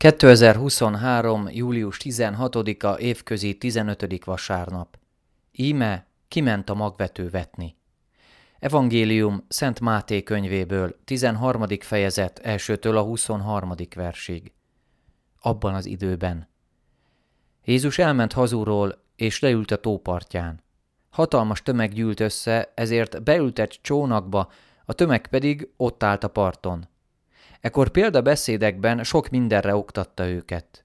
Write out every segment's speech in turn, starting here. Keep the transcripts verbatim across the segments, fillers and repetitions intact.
kétezer-huszonhárom. július tizenhatodika évközi tizenötödik vasárnap. Íme kiment a magvető vetni. Evangélium Szent Máté könyvéből, tizenharmadik fejezet elsőtől a huszonharmadik versig. Abban az időben. Jézus elment hazúról, és leült a tópartján. Hatalmas tömeg gyűlt össze, ezért beült egy csónakba, a tömeg pedig ott állt a parton. Ekkor példabeszédekben sok mindenre oktatta őket.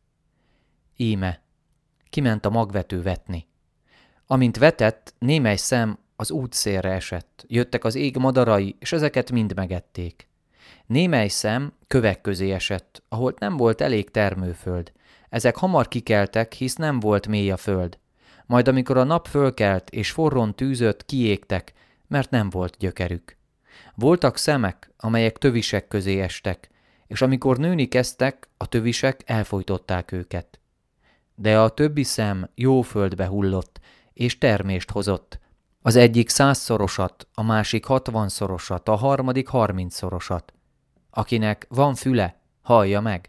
Íme, kiment a magvető vetni. Amint vetett, némely szem az útszélre esett, jöttek az ég madarai, és ezeket mind megették. Némely szem kövek közé esett, ahol nem volt elég termőföld. Ezek hamar kikeltek, hisz nem volt mély a föld. Majd amikor a nap fölkelt és forron tűzött, kiégtek, mert nem volt gyökerük. Voltak szemek, amelyek tövisek közé estek, és amikor nőni kezdtek, a tövisek elfojtották őket. De a többi szem jó földbe hullott, és termést hozott. Az egyik százszorosat, a másik hatvanszorosat, a harmadik harmincszorosat. Akinek van füle, hallja meg.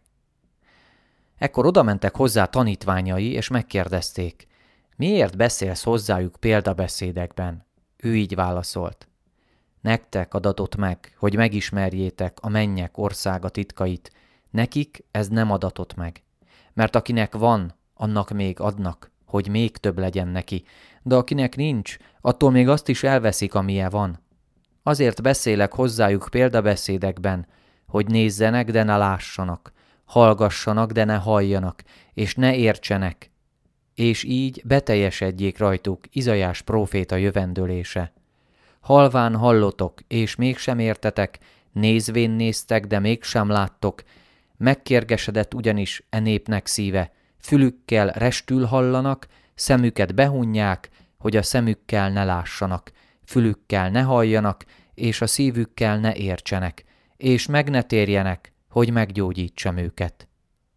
Ekkor odamentek hozzá tanítványai, és megkérdezték, miért beszélsz hozzájuk példabeszédekben? Ő így válaszolt. Nektek adatott meg, hogy megismerjétek a mennyek országa titkait, nekik ez nem adatott meg. Mert akinek van, annak még adnak, hogy még több legyen neki, de akinek nincs, attól még azt is elveszik, amilyen van. Azért beszélek hozzájuk példabeszédekben, hogy nézzenek, de ne lássanak, hallgassanak, de ne halljanak, és ne értsenek, és így beteljesedjék rajtuk Izaiás próféta jövendölése. Halván hallotok, és mégsem értetek, nézvén néztek, de mégsem láttok, megkérgesedett ugyanis e népnek szíve, fülükkel restül hallanak, szemüket behunják, hogy a szemükkel ne lássanak, fülükkel ne halljanak, és a szívükkel ne értsenek, és meg ne térjenek, hogy meggyógyítsam őket.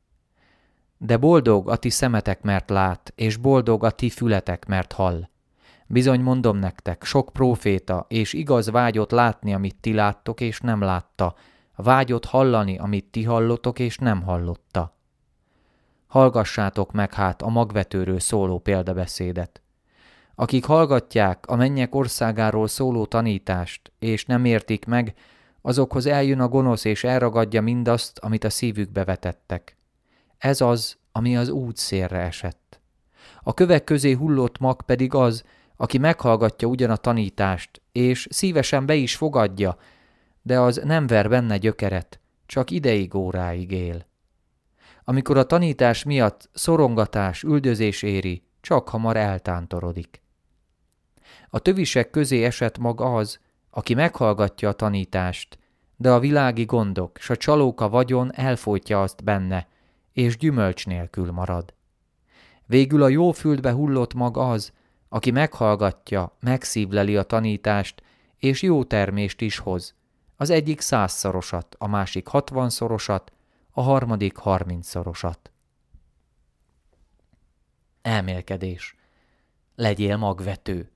De boldog a ti szemetek, mert lát, és boldog a ti fületek, mert hall. Bizony mondom nektek, sok próféta és igaz vágyott látni, amit ti láttok, és nem látta, vágyott hallani, amit ti hallotok, és nem hallotta. Hallgassátok meg hát a magvetőről szóló példabeszédet. Akik hallgatják a mennyek országáról szóló tanítást, és nem értik meg, azokhoz eljön a gonosz, és elragadja mindazt, amit a szívükbe vetettek. Ez az, ami az útszélre esett. A kövek közé hullott mag pedig az, aki meghallgatja ugyan a tanítást, és szívesen be is fogadja, de az nem ver benne gyökeret, csak ideig óráig él. Amikor a tanítás miatt szorongatás, üldözés éri, csak hamar eltántorodik. A tövisek közé esett mag az, aki meghallgatja a tanítást, de a világi gondok s a csalóka vagyon elfojtja azt benne, és gyümölcs nélkül marad. Végül a jó földbe hullott mag az, aki meghallgatja, megszívleli a tanítást, és jó termést is hoz. Az egyik százszorosat, a másik hatvanszorosat, a harmadik harmincszorosat. Elmélkedés. Legyél magvető.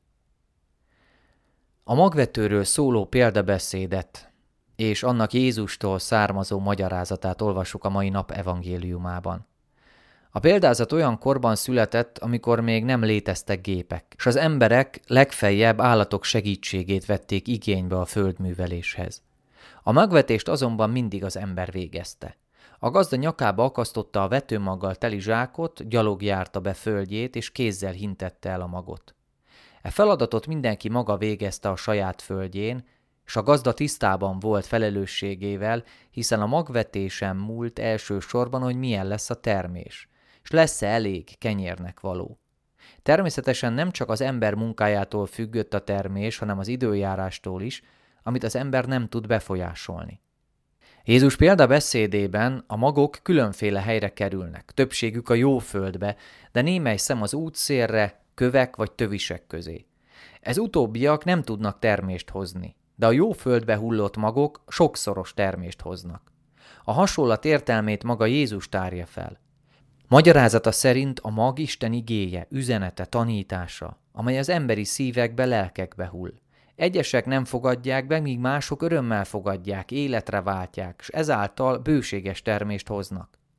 A magvetőről szóló példabeszédet és annak Jézustól származó magyarázatát olvassuk a mai nap evangéliumában. A példázat olyan korban született, amikor még nem léteztek gépek, és az emberek legfeljebb állatok segítségét vették igénybe a földműveléshez. A magvetést azonban mindig az ember végezte. A gazda nyakába akasztotta a vetőmaggal teli zsákot, gyalog járta be földjét, és kézzel hintette el a magot. E feladatot mindenki maga végezte a saját földjén, és a gazda tisztában volt felelősségével, hiszen a magvetésen múlt elsősorban, hogy milyen lesz a termés, és lesz-e elég kenyérnek való. Természetesen nem csak az ember munkájától függött a termés, hanem az időjárástól is, amit az ember nem tud befolyásolni. Jézus példabeszédében a magok különféle helyre kerülnek, többségük a jó földbe, de némely szem az útszélre, kövek vagy tövisek közé. Ez utóbbiak nem tudnak termést hozni, de a jó földbe hullott magok sokszoros termést hoznak. A hasonlat értelmét maga Jézus tárja fel. Magyarázata szerint a mag Isten igéje, üzenete, tanítása, amely az emberi szívekbe, lelkekbe hull. Egyesek nem fogadják be, míg mások örömmel fogadják, életre váltják, és ezáltal bőséges termést hoznak.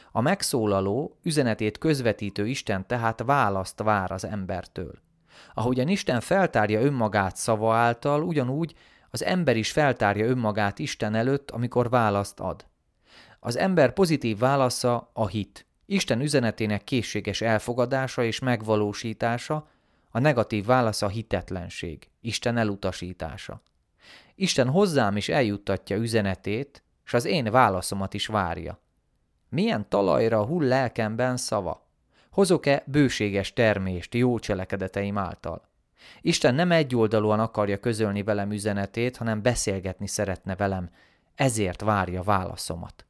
A megszólaló, üzenetét közvetítő Isten tehát választ vár az embertől. Ahogyan Isten feltárja önmagát szava által, ugyanúgy az ember is feltárja önmagát Isten előtt, amikor választ ad. Az ember pozitív válasza a hit, Isten üzenetének készséges elfogadása és megvalósítása, a negatív válasz a hitetlenség, Isten elutasítása. Isten hozzám is eljuttatja üzenetét, s az én válaszomat is várja. Milyen talajra hull lelkemben szava? Hozok-e bőséges termést jó cselekedeteim által? Isten nem egyoldalúan akarja közölni velem üzenetét, hanem beszélgetni szeretne velem, ezért várja válaszomat.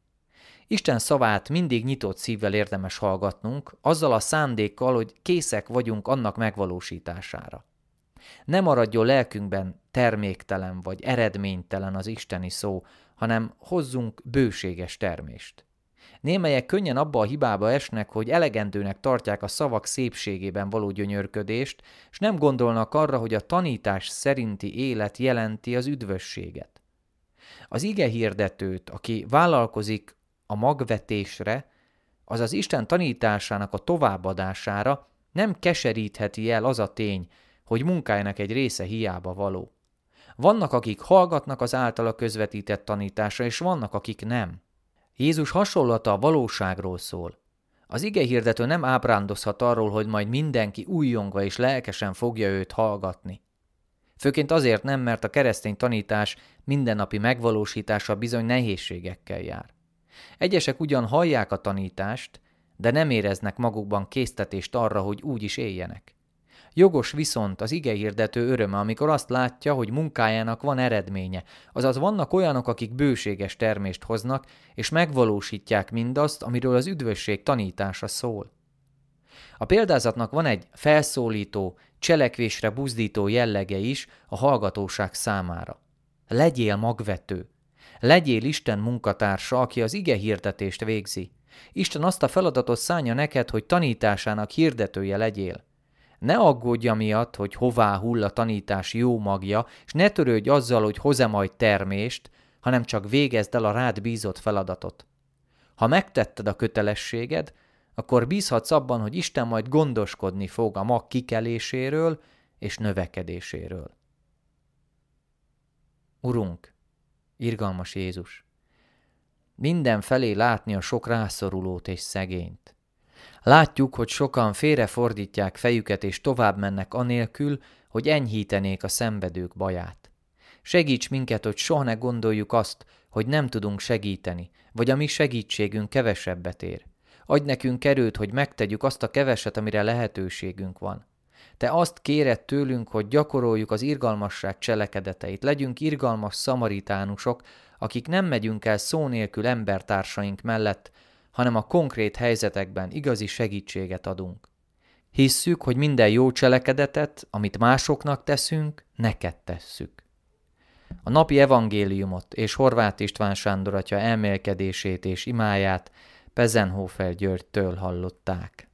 Isten szavát mindig nyitott szívvel érdemes hallgatnunk, azzal a szándékkal, hogy készek vagyunk annak megvalósítására. Ne maradjon lelkünkben terméktelen vagy eredménytelen az isteni szó, hanem hozzunk bőséges termést. Némelyek könnyen abba a hibába esnek, hogy elegendőnek tartják a szavak szépségében való gyönyörködést, és nem gondolnak arra, hogy a tanítás szerinti élet jelenti az üdvösséget. Az ige hirdetőt, aki vállalkozik a magvetésre, azaz Isten tanításának a továbbadására, nem keserítheti el az a tény, hogy munkájának egy része hiába való. Vannak, akik hallgatnak az általa közvetített tanításra, és vannak, akik nem. Jézus hasonlata a valóságról szól. Az igehirdető nem ábrándozhat arról, hogy majd mindenki újjongva és lelkesen fogja őt hallgatni. Főként azért nem, mert a keresztény tanítás mindennapi megvalósítása bizony nehézségekkel jár. Egyesek ugyan hallják a tanítást, de nem éreznek magukban késztetést arra, hogy úgy is éljenek. Jogos viszont az igehirdető öröme, amikor azt látja, hogy munkájának van eredménye, azaz vannak olyanok, akik bőséges termést hoznak, és megvalósítják mindazt, amiről az üdvösség tanítása szól. A példázatnak van egy felszólító, cselekvésre buzdító jellege is a hallgatóság számára. Legyél magvető. Legyél Isten munkatársa, aki az igehirdetést végzi. Isten azt a feladatot szánja neked, hogy tanításának hirdetője legyél. Ne aggódj amiatt, hogy hová hull a tanítás jó magja, és ne törődj azzal, hogy hoz-e majd termést, hanem csak végezd el a rád bízott feladatot. Ha megtetted a kötelességed, akkor bízhatsz abban, hogy Isten majd gondoskodni fog a mag kikeléséről és növekedéséről. Urunk, irgalmas Jézus, mindenfelé látni a sok rászorulót és szegényt. Látjuk, hogy sokan félrefordítják fejüket és tovább mennek anélkül, hogy enyhítenék a szenvedők baját. Segíts minket, hogy soha ne gondoljuk azt, hogy nem tudunk segíteni, vagy a mi segítségünk kevesebbet ér. Adj nekünk erőt, hogy megtegyük azt a keveset, amire lehetőségünk van. Te azt kéred tőlünk, hogy gyakoroljuk az irgalmasság cselekedeteit, legyünk irgalmas szamaritánusok, akik nem megyünk el szó nélkül embertársaink mellett, hanem a konkrét helyzetekben igazi segítséget adunk. Hisszük, hogy minden jó cselekedetet, amit másoknak teszünk, neked tesszük. A napi evangéliumot és Horváth István Sándor atya elmélkedését és imáját Pezenhofer Györgytől hallották.